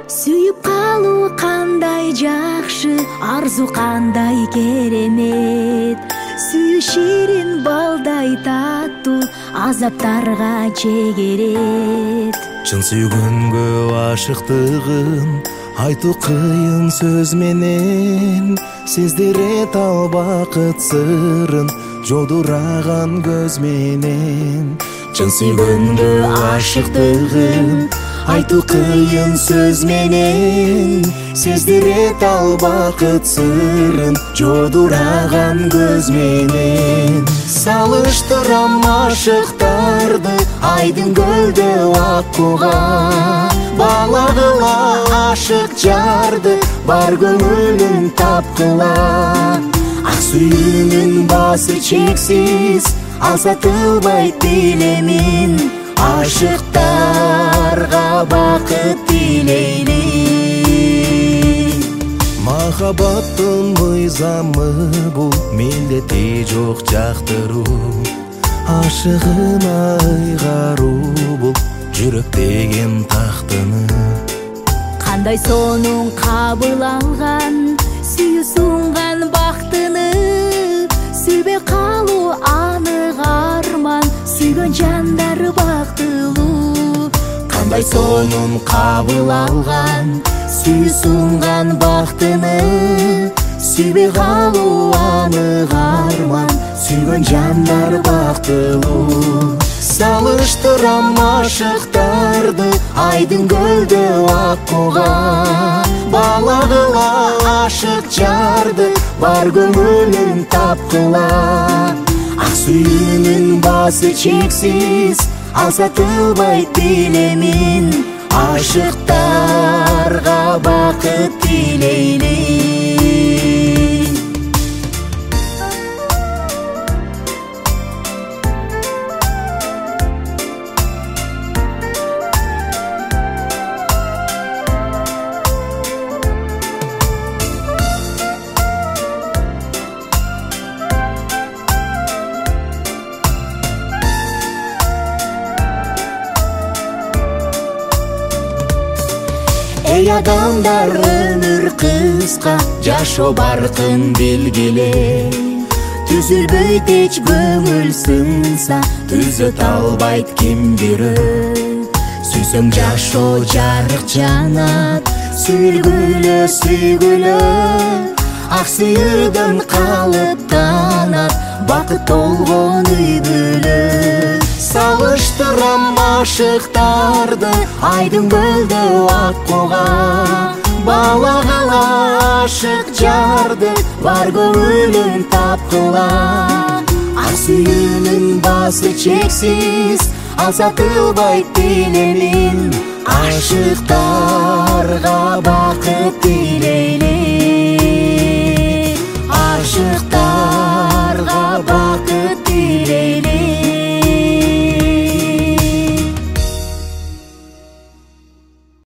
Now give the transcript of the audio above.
Сүйүп калуу кандай жакшы, арзу кандай керемет. Сүйүү ширин балдай таттуу, азаптарга чегерет. Чын сүйгөнгө ашыктыгын айтуу кыйын сөз менен, сездире ал бакыт сырын жодураган көз менен. Чын сүйгөнгө ашыктыгын айтуу кыйын сөз менен, сездире ал бакыт сырын жодураган көз менен. Салыштырам ашыктарды айдын көлдө аккуга, балагыла ашык жарды бар көңүлүн тапкыла. Ак сүйүүнүн баасы чексиз, азатылбайт билемин, ашыктарга бакыт тилейли. Махабаттын мыйзамы бул, милдети жок жактыруу, ашыгына ыйгаруу бул, жүрөк деген тактыны. Кандай сонун кабыл алган, сүйүү сунган бактыны, сүйбөй калуу анык арман, сүйгөн жандар бактылуу. Кандай сонун кабыл алган, сүйүү сунган бактыны, сүйбөй калуу анык арман, сүйгөн жандар бактылуу. Салыштырам ашыктарды айдын көлдө аккуга, балагыла ашык жарды бар көңүлүн тапкыла. Ак сүйүүнүн баасы чексиз, азатылбайт билемин, ашыктарга бакыт тилейли. Эй адамдар, өмүр кыска, жашоо баркын белгиле. Түзүлбөйт эч көңүл сынса, түзөт албайт ким бирөө. Сүйсөң жашоо жарык жанат, сүйгүлө сүйгүлө. Ак сүйүүдөн калыптанат, бакыт толгон үй бүлө. Салыштырам ашыктарды айдын көлдө аккуга, балагыла ашык жарды бар көңүлүн тапкыла. Ак сүйүүнүн баасы чексиз, азатылбайт билемин, ашыктарга бакыт тилейли.